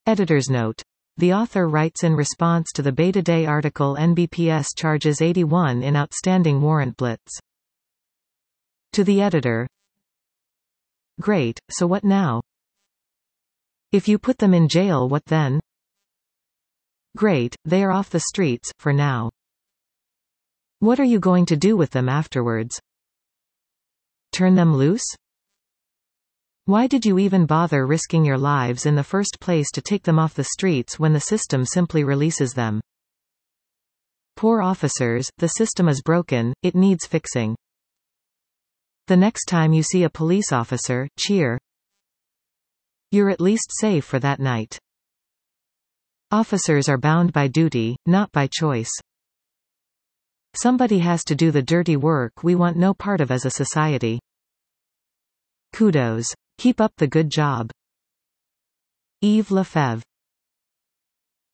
Editor's note. The author writes in response to the Beta Day article NBPS charges 81 in outstanding warrant blitz. To the editor. Great, so what now? If you put them in jail, what then? Great, they are off the streets, for now. What are you going to do with them afterwards? Turn them loose? Why did you even bother risking your lives in the first place to take them off the streets when the system simply releases them? Poor officers, the system is broken, it needs fixing. The next time you see a police officer, cheer. You're at least safe for that night. Officers are bound by duty, not by choice. Somebody has to do the dirty work we want no part of as a society. Kudos. Keep up the good job. Yves Lefebvre.